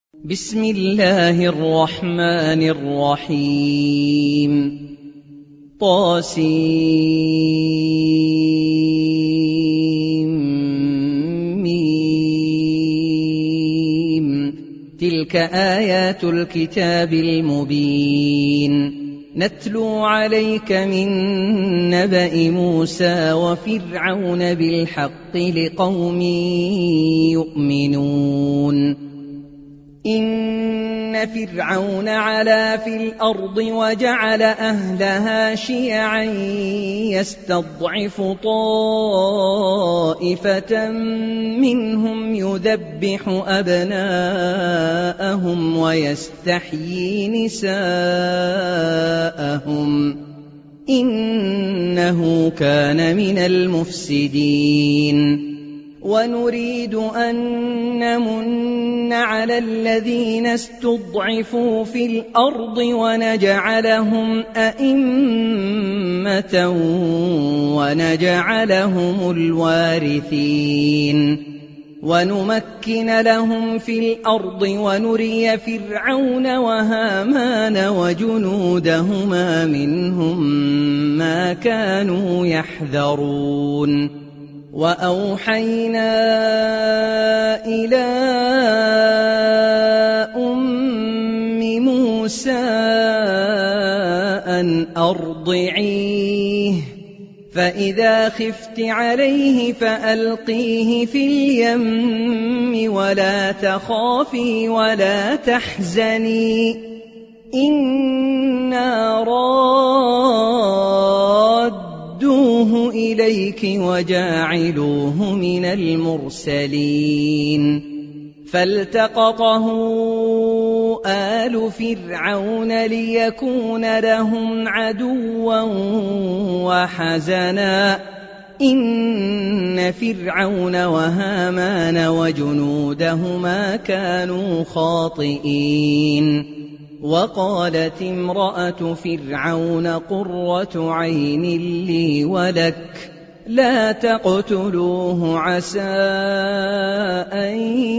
بسم الله الرحمن الرحيم طاسيم تلك آيات الكتاب المبين نتلو عليك من نبأ موسى وفرعون بالحق لقوم يؤمنون إن فرعون علا في الأرض وجعل أهلها شيعا يستضعف طائفة منهم يذبح أبناءهم ويستحيي نساءهم إنه كان من المفسدين ونريد أن نمن على الذين استضعفوا في الأرض ونجعلهم أئمة ونجعلهم الوارثين ونمكن لهم في الأرض ونري فرعون وهامان وجنودهما منهم ما كانوا يحذرون وأوحينا إلى أم موسى أن أرضعيه فإذا خفت عليه فألقيه في اليم ولا تخافي ولا تحزني إنا رادوه إليك وجاعلوه من المرسلين فالتقطه آل فرعون ليكون لهم عدوا وحزنا إن فرعون وهامان وجنودهما كانوا خاطئين وقالت امرأة فرعون قرة عين لي ولك لا تقتلوه عسى أن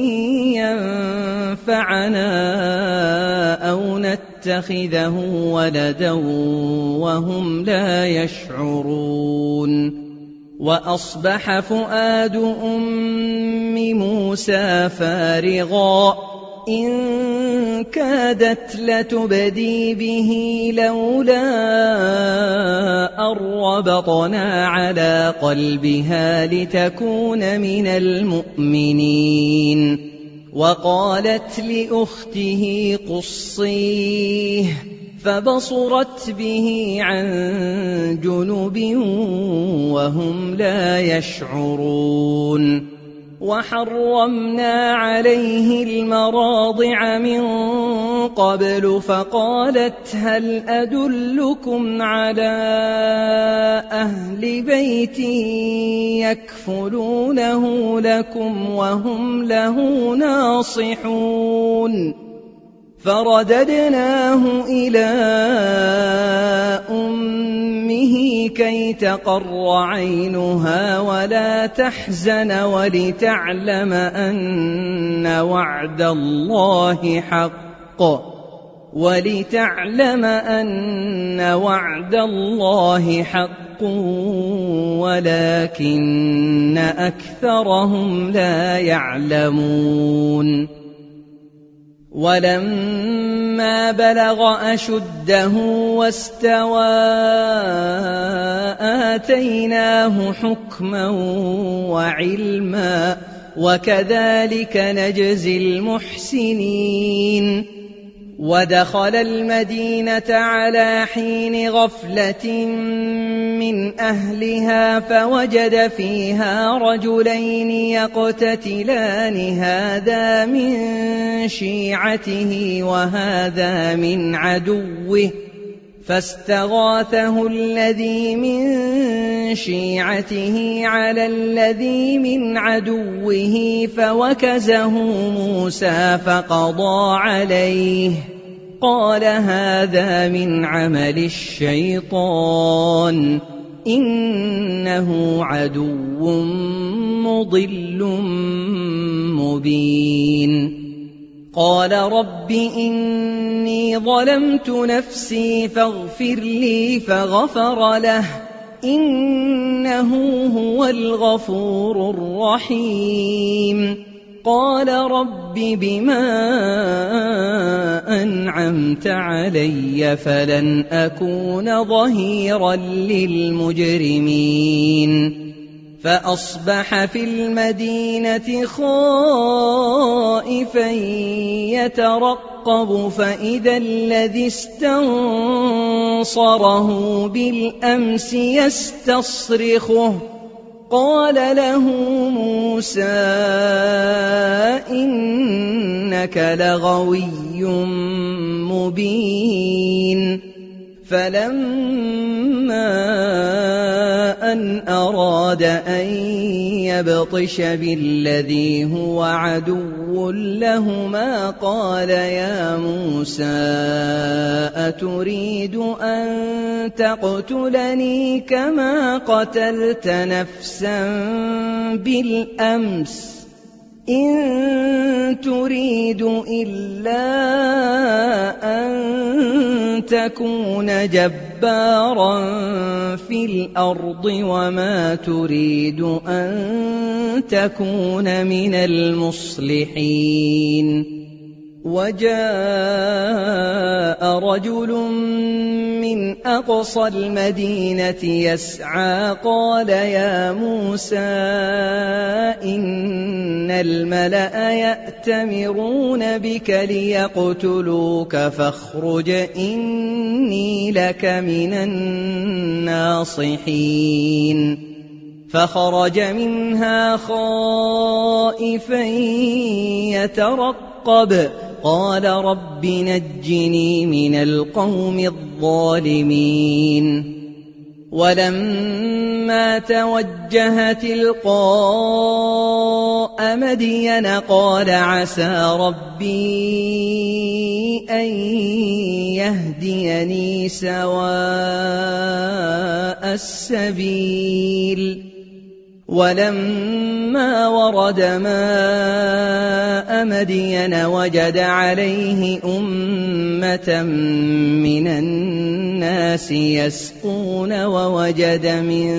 ينفعنا أو نتخذه ولدا وهم لا يشعرون وأصبح فؤاد أم موسى فارغا إن كادت لتبدي به لولا أن ربطنا على قلبها لتكون من المؤمنين وقالت لأخته قصيه فبصرت به عن جنب وهم لا يشعرون وحرمنا عليه المراضع من قبل فقالت هل أدلكم على أهل بيت يكفلونه لكم وهم له ناصحون فرددناه إلى أمه كي تقر عينها ولا تحزن ولتعلم أن وعد الله حق ولكن أكثرهم لا يعلمون ولما بلغ أشده واستوى آتيناه حكما وعلما وكذلك نجزي المحسنين ودخل المدينة على حين غفلة من أهلها فوجد فيها رجلين يقتتلان هذا من شيعته وهذا من عدوه فاستغاثه الذي من شيعته على الذي من عدوه فوكزه موسى فقضى عليه قال هذا من عمل الشيطان إنه عدو مضل مبين قال رب إني ظلمت نفسي فاغفر لي فغفر له إنه هو الغفور الرحيم قال رب بما أنعمت علي فلن أكون ظهيرا للمجرمين فأصبح في المدينة خائفا يترقب فإذا الذي استنصره بالأمس يستصرخه قال له موسى إنك لغوي مبين فلما أن أراد أن يبطش بالذي هو عدو لهما قال يا موسى أتريد أن تقتلني كما قتلت نفسا بالأمس إن تريد إلا أن تكون جبارا في الأرض وما تريد أن تكون من المصلحين وجاء رجل من أقصى المدينة يسعى قال يا موسى إن الملأ يأتمرون بك ليقتلوك فاخرج إني لك من الناصحين فخرج منها خائفا يترقب قال رب نجني من القوم الظالمين ولما توجه تلقاء مدين قال عسى ربي أن يهديني سواء السبيل ولما ورد ماء مدين وجد عليه أمة من الناس يسقون ووجد من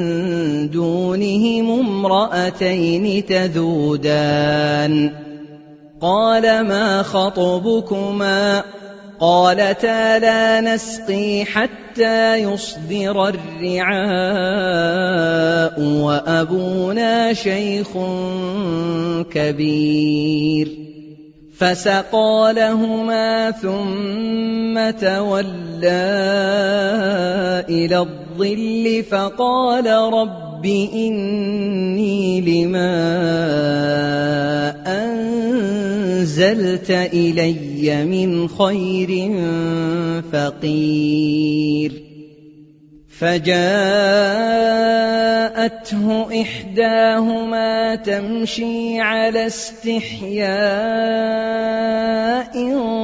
دونهم امرأتين تذودان قال ما خطبكما قالتا لا نسقي حتى يصدر الرعاء وأبونا شيخ كبير فسقى لهما ثم تولى إلى الظل فقال رب إني لما أنزلت إلي من خير فقير فجاءته إحداهما تمشي على استحياء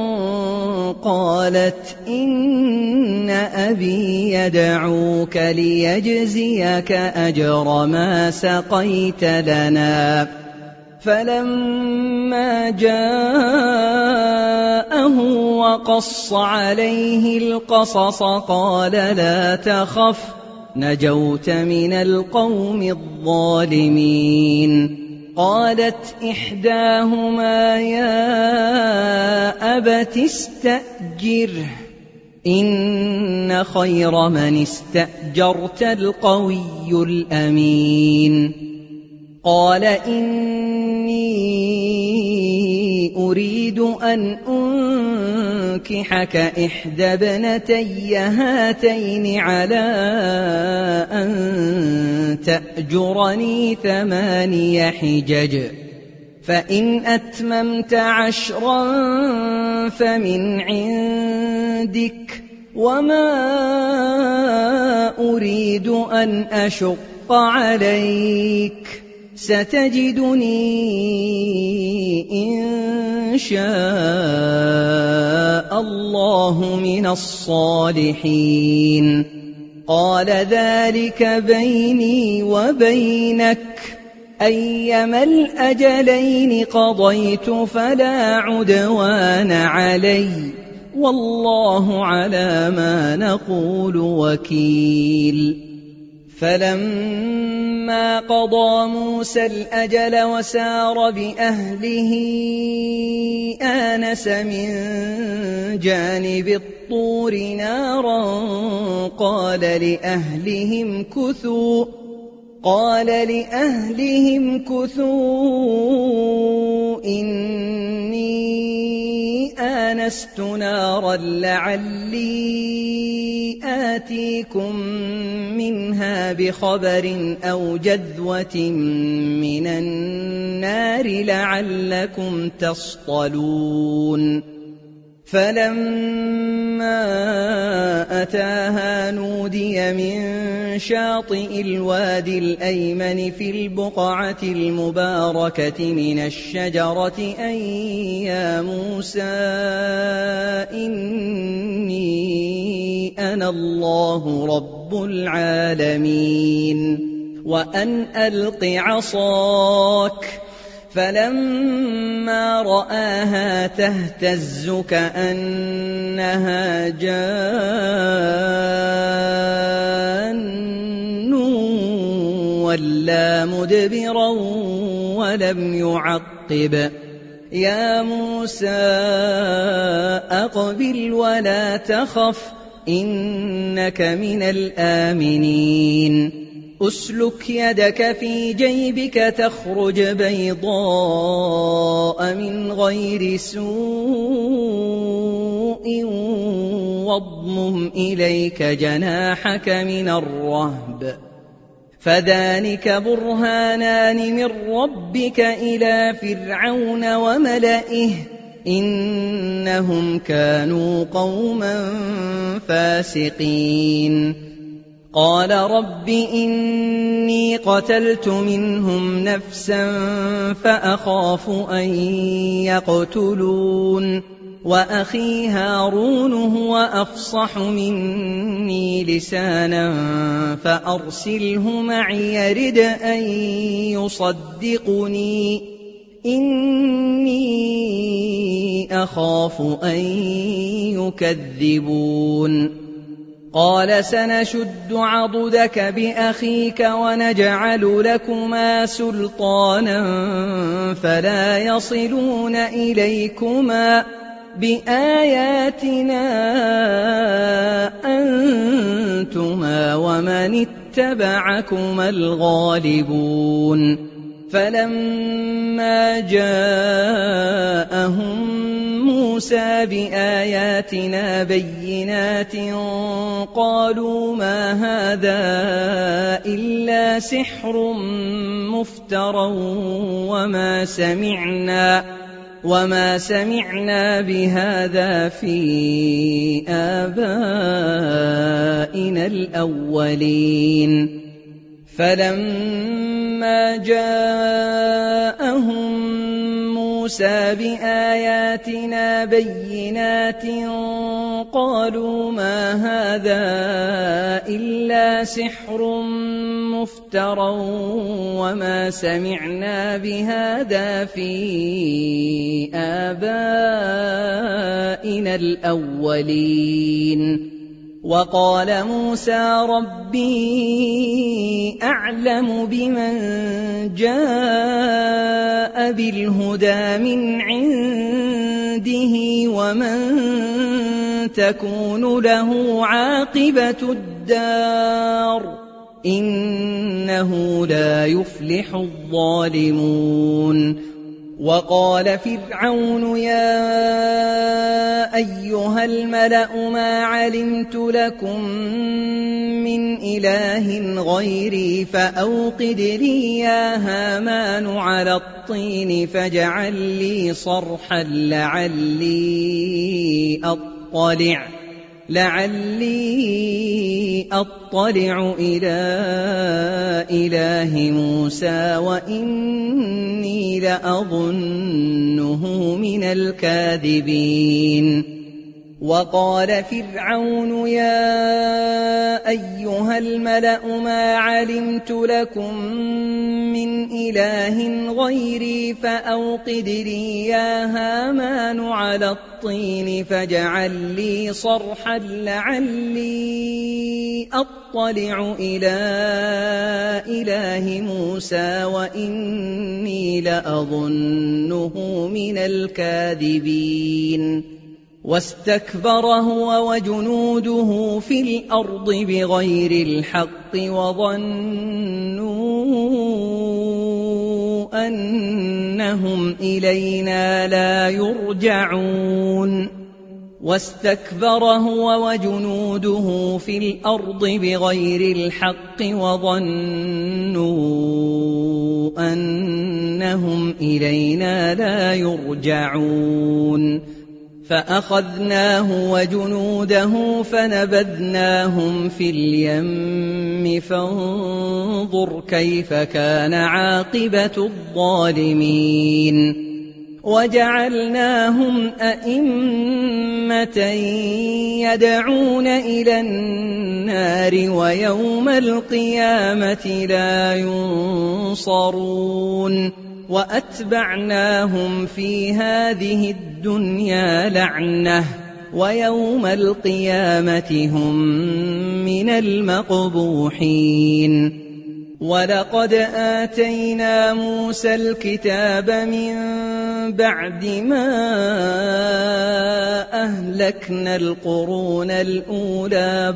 قالت إن أبي يدعوك ليجزيك أجر ما سقيت لنا فلما جاءه وقص عليه القصص قال لا تخف نجوت من القوم الظالمين قالت إحداهما يا أبت استأجره إن خير من استأجرت القوي الأمين قال إني أريد أن أنكحك إحدى ابنتي هاتين على أن تأجرني 8 حجج فإن أتممت 10 فمن عندك وما أريد أن أشق عليك ستجدني إن شاء الله من الصالحين قال ذلك بيني وبينك أيما الأجلين قضيت فلا عدوان علي والله على ما نقول وكيل. فلما قضى موسى الأجل وسار بأهله آنس من جانب الطور نارا قال لأهلهم كثوا إني آنست نارا لعلي آتيكم منها بخبر أو جذوة من النار لعلكم تصطلون. فلما أتاها نودي من شاطئ الوادي الأيمن في البقعة المباركة من الشجرة أن يا موسى إني أنا الله رب العالمين وأن ألق عصاك. فلما رآها تهتز كأنها جان ولا مدبرا ولم يعقب. يا موسى أقبل ولا تخف إنك من الآمنين. أسلك يدك في جيبك تخرج بيضاء من غير سوء واضمم إليك جناحك من الرهب فذلك برهانان من ربك إلى فرعون وملئه إنهم كانوا قوما فاسقين. قال رب إني قتلت منهم نفسا فأخاف أن يقتلون وأخي هارون هو أفصح مني لسانا فأرسله معي يرد أن يصدقني إني أخاف أن يكذبون. قال سنشد عضدك بأخيك ونجعل لكما سلطانا فلا يصلون إليكما بآياتنا أنتما ومن اتبعكما الغالبون. فلما جاءهم موسى بآياتنا بينات قالوا ما هذا إلا سحر مفترى وما سمعنا بهذا في آبائنا الأولين. فلما جاءهم موسى بآياتنا بينات قالوا ما هذا إلا سحر مفترى وما سمعنا بهذا في آبائنا الأولين. وقال موسى ربي أعلم بمن جاء بالهدى من عنده ومن تكون له عاقبة الدار إنه لا يفلح الظالمون. وقال فرعون يا أيها الملأ ما علمت لكم من إله غيري فأوقد لي يا هامان على الطين فاجعل لي صرحا لعلي أطلع إلى إله موسى وإني لأظنه من الكاذبين. وقال فرعون يا أيها الملأ ما علمت لكم من إله غيري فأوقد لي يا هامان على الطين فاجعل لي صرحا لعلي أطلع إلى إله موسى وإني لأظنه من الكاذبين واستكبر هو وجنوده في الأرض بغير الحق وظنوا أنهم إلينا لا يرجعون واستكبر هو وجنوده في الأرض بغير الحق وظنوا أنهم إلينا لا يرجعون فأخذناه وجنوده فنبذناهم في اليم فانظر كيف كان عاقبة الظالمين وجعلناهم أئمة يدعون إلى النار ويوم القيامة لا ينصرون وأتبعناهم في هذه الدنيا لعنة ويوم القيامة هم من المقبوحين ولقد آتينا موسى الكتاب من بعد ما أهلكنا القرون الأولى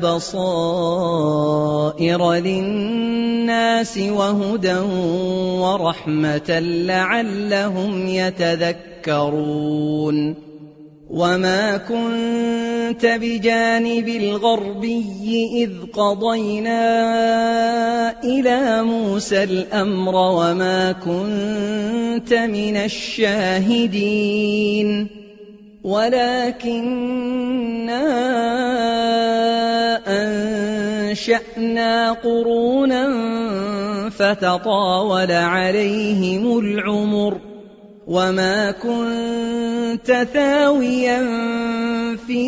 بصائر للناس وهدى ورحمة لعلهم يتذكرون وما كنت بجانب الغربي إذ قضينا إلى موسى الأمر وما كنت من الشاهدين ولكننا أنشأنا قرونا فتطاول عليهم العمر وما كنت ثاويا في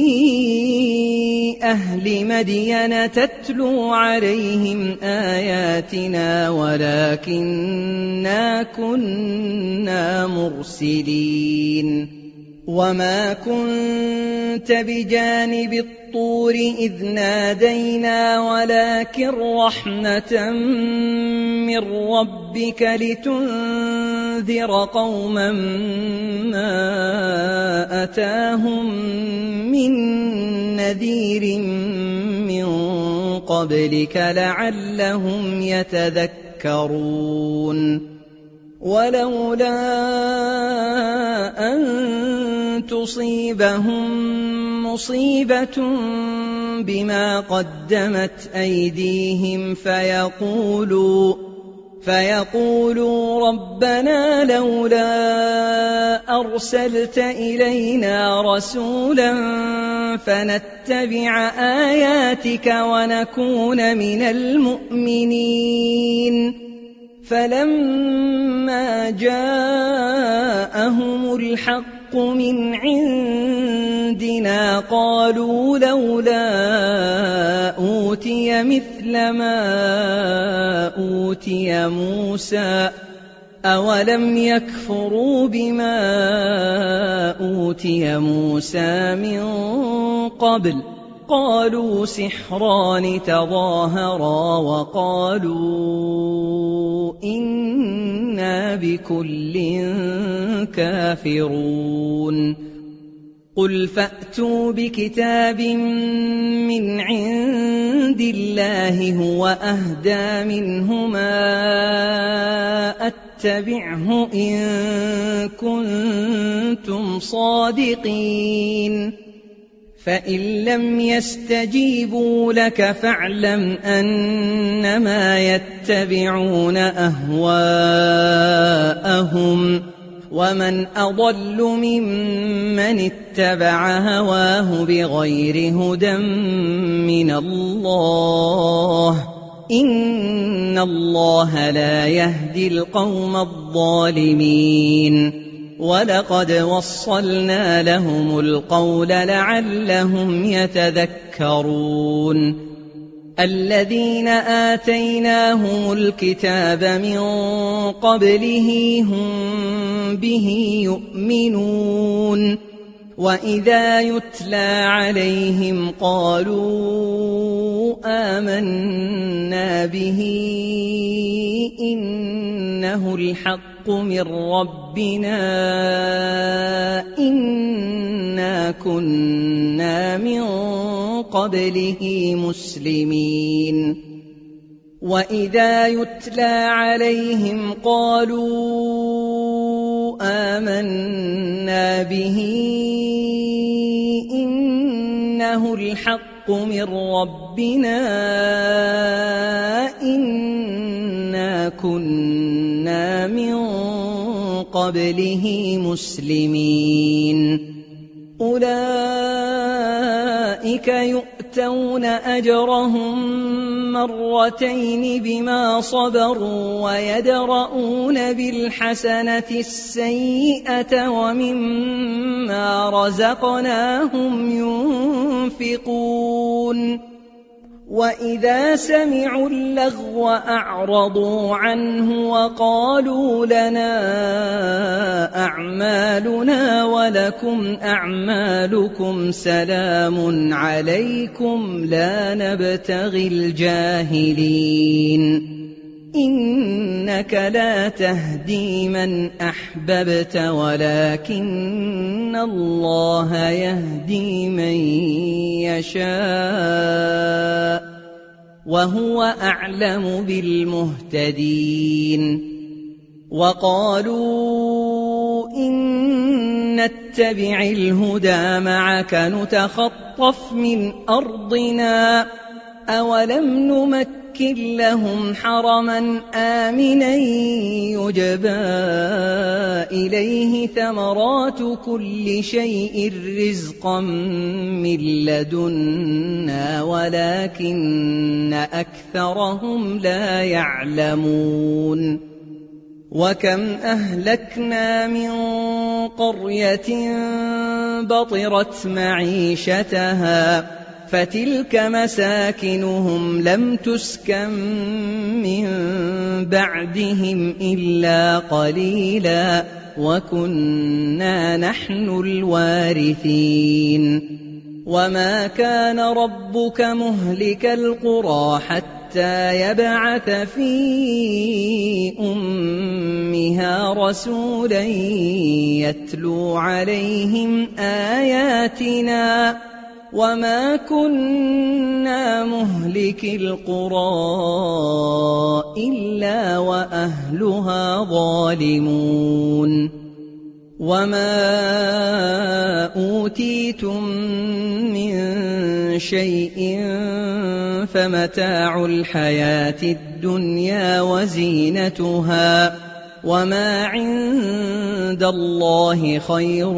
أهل مدين تتلو عليهم آياتنا ولكننا كنا مرسلين وما كنت بجانب الطور إذ نادينا ولكن رحمة من ربك لتنذر قوما ما أتاهم من نذير من قبلك لعلهم يتذكرون ولولا أن تصيبهم مصيبة بما قدمت أيديهم فيقولوا ربنا لولا أرسلت إلينا رسولا فنتبع آياتك ونكون من المؤمنين فلما جاءهم الحق من عندنا قالوا لولا أوتي مثل ما أوتي موسى أولم يكفروا بما أوتي موسى من قبل قالوا سحران تظاهرا وقالوا إنا بكل كافرون قل فأتوا بكتاب من عند الله هو أهدى منهما أتبعه إن كنتم صادقين فإن لم يستجيبوا لك فاعلم أنما يتبعون أهواءهم ومن أضل ممن اتبع هواه بغير هدى من الله إن الله لا يهدي القوم الظالمين ولقد وصلنا لهم القول لعلهم يتذكرون الذين آتيناهم الكتاب من قبله هم به يؤمنون وإذا يتلى عليهم قالوا آمنا به إنه الحق من ربنا إنا كنا من قبله مسلمين وإذا يتلى عليهم قالوا آمنا به إنه الحق من ربنا إنا كنا من قبله مسلمين أولئك يؤتون أجرهم مرتين بما صبروا ويدرؤون بالحسنة السيئة ومما رزقناهم ينفقون وإذا سمعوا اللغو أعرضوا عنه وقالوا لنا أعمالنا ولكم أعمالكم سلام عليكم لا نبتغي الجاهلين إنك لا تهدي من أحببت ولكن الله يهدي من يشاء وهو أعلم بالمهتدين وقالوا إن نتبع الهدى معك نتخطف من أرضنا أولم نمكن لهم حرما آمنا يجبى إليه ثمرات كل شيء رزقا من لدنا ولكن أكثرهم لا يعلمون وكم أهلكنا من قرية بطرت معيشتها فتلك مساكنهم لم تسكن من بعدهم إلا قليلا وكنا نحن الوارثين وما كان ربك مهلك القرى حتى يبعث في أمها رسولا يتلو عليهم آياتنا وما كنا مهلك القرى إلا وأهلها ظالمون وما أوتيتم من شيء فمتاع الحياة الدنيا وزينتها وما عند الله خير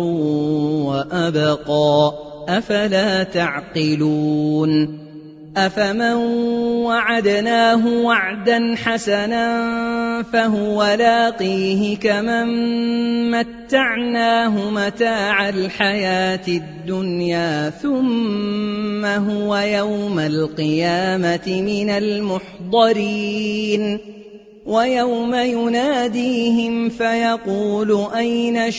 وأبقى أفلا تعقلون أفمن وعدناه وعدا حسنا فهو لاقيه كمن متعناه متاع الحياة الدنيا ثم هو يوم القيامة من المحضرين ويوم يناديهم فيقول أين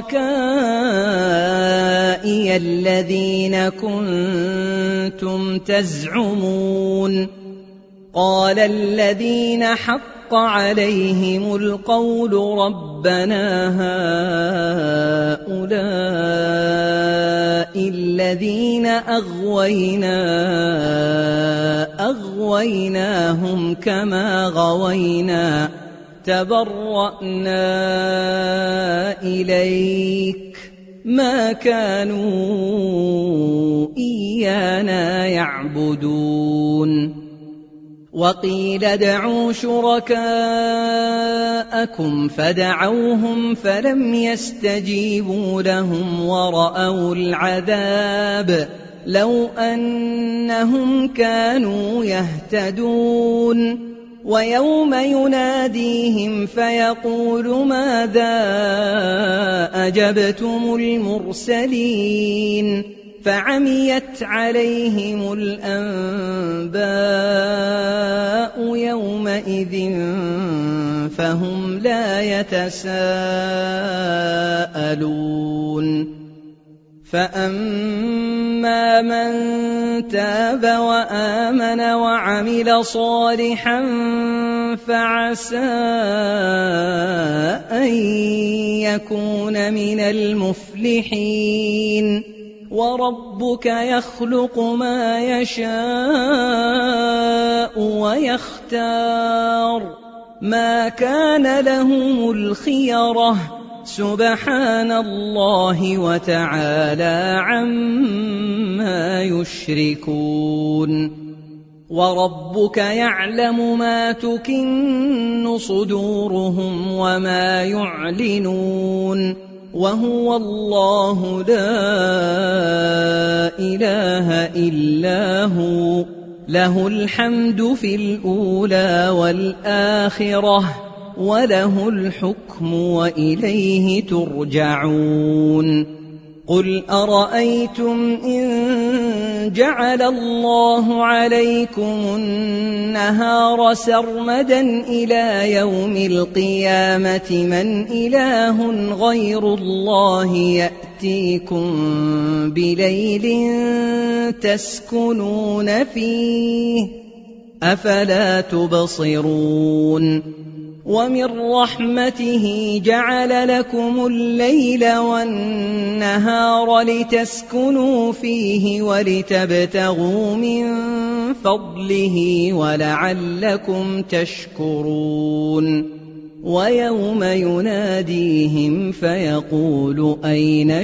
شركائي الذين كنتم تزعمون قال الذين حق عليهم القول ربنا هؤلاء الذين أغويناهم كما غوينا تبرأنا إليك ما كانوا إيانا يعبدون وقيل ادعوا شركاءكم فدعوهم فلم يستجيبوا لهم ورأوا العذاب لو أنهم كانوا يهتدون ويوم يناديهم فيقول ماذا أجبتم المرسلين فعميت عليهم الأنباء يومئذ فهم لا يتساءلون فأما من تاب وآمن وعمل صالحا فعسى أن يكون من المفلحين وربك يخلق ما يشاء ويختار ما كان لهم الخيرة سبحان الله وتعالى عما يشركون وربك يعلم ما تكن صدورهم وما يعلنون وهو الله لا إله إلا هو له الحمد في الأولى والآخرة وله الحكم وإليه ترجعون قل أرأيتم إن جعل الله عليكم النهار سرمدا إلى يوم القيامة من إله غير الله يأتيكم بليل تسكنون فيه أفلا تبصرون ومن رحمته جعل لكم الليل والنهار لتسكنوا فيه ولتبتغوا من فضله ولعلكم تشكرون ويوم يناديهم فيقول أين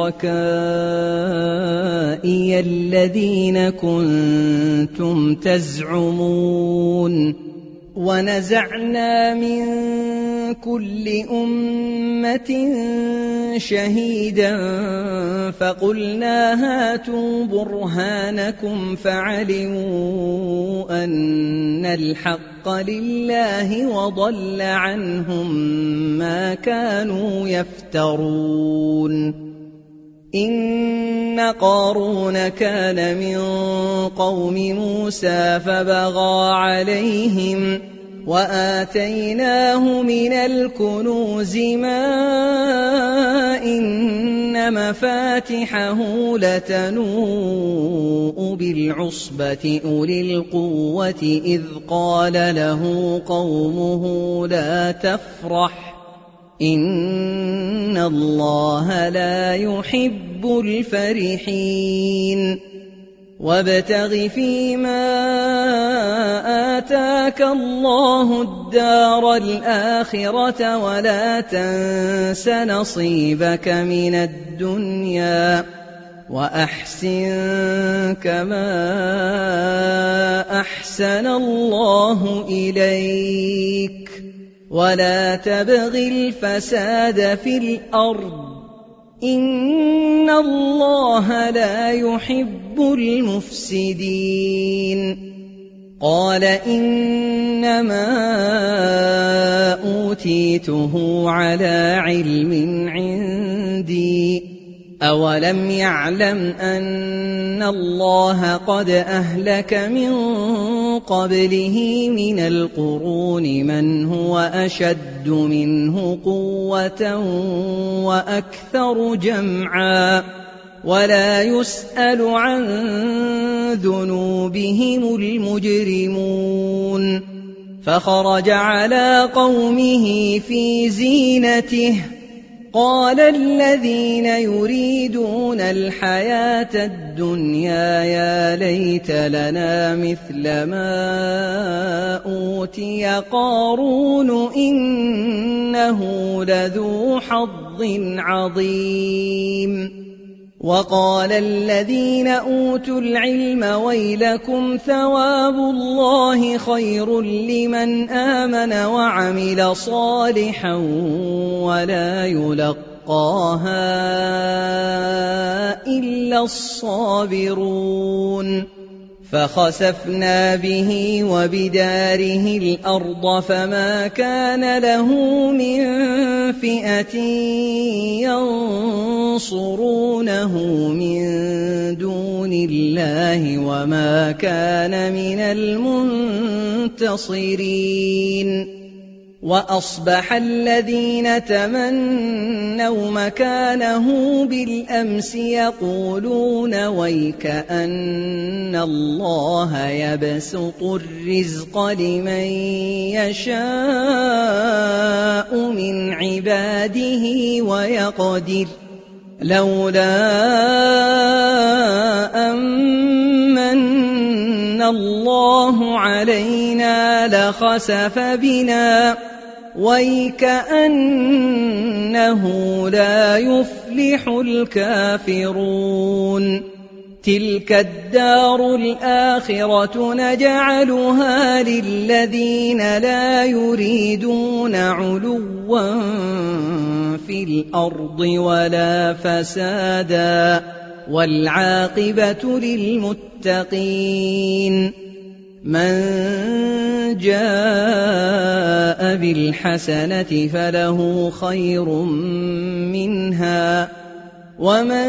شركائي الذين كنتم تزعمون ونزعنا من كل أمة شهيدا فقلنا هاتوا برهانكم فعلموا أن الحق لله وضل عنهم ما كانوا يفترون إن قارون كان من قوم موسى فبغى عليهم وآتيناه من الكنوز ما إن مفاتحه لتنوء بالعصبة أولي القوة إذ قال له قومه لا تفرح إن الله لا يحب الفرحين وابتغ فيما آتاك الله الدار الآخرة ولا تنس نصيبك من الدنيا وأحسن كما أحسن الله إليك ولا تبغ الفساد في الأرض إن الله لا يحب المفسدين قال إنما أوتيته على علم عندي أولم يعلم أن الله قد أهلك من قبله من القرون من هو أشد منه قوة وأكثر جمعا ولا يسأل عن ذنوبهم المجرمون فخرج على قومه في زينته قال الذين يريدون الحياة الدنيا يا ليت لنا مثل ما أوتي قارون إنه لذو حظ عظيم وقال الذين أوتوا العلم ويلكم ثواب الله خير لمن آمن وعمل صالحا ولا يلقاها إلا الصابرون فخسفنا به وبداره الأرض فما كان له من فئة ينصرونه من دون الله وما كان من المنتصرين. وأصبح الذين تمنوا مكانه بالأمس يقولون ويكأن الله يبسط الرزق لمن يشاء من عباده ويقدر لولا أمن الله علينا لخسف بنا ويكأنه لا يفلح الكافرون. تلك الدار الآخرة نجعلها للذين لا يريدون علوا في الأرض ولا فسادا والعاقبة للمتقين. من جاء بالحسنة فله خير منها ومن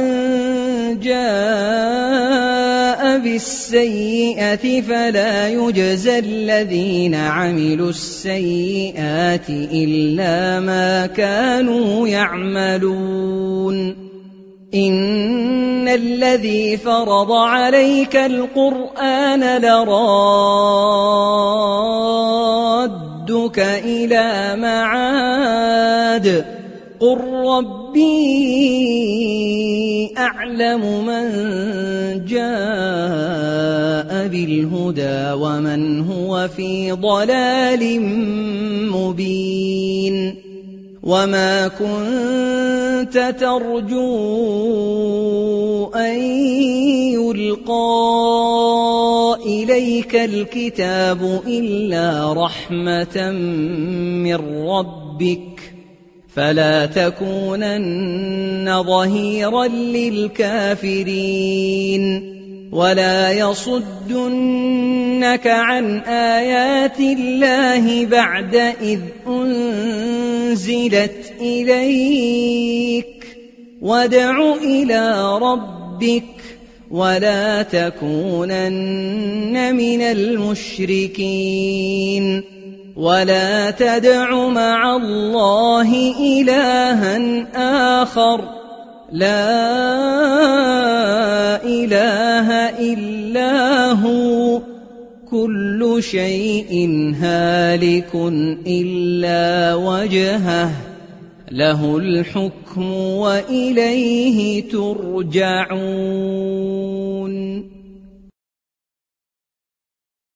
جاء بالسيئة فلا يجزى الذين عملوا السيئات إلا ما كانوا يعملون. إن الذي فرض عليك القرآن لرادك إلى معاد قل ربي أعلم من جاء بالهدى ومن هو في ضلال مبين. وما كنت ترجو أن يلقى إليك الكتاب إلا رحمة من ربك فلا تكونن ظهيرا للكافرين ولا يصدنك عن آيات الله بعد إذ أنزلت إليك وادع إلى ربك ولا تكونن من المشركين. ولا تدع مع الله إلها آخر لا إله إلا هو كل شيء هالك إلا وجهه له الحكم وإليه ترجعون.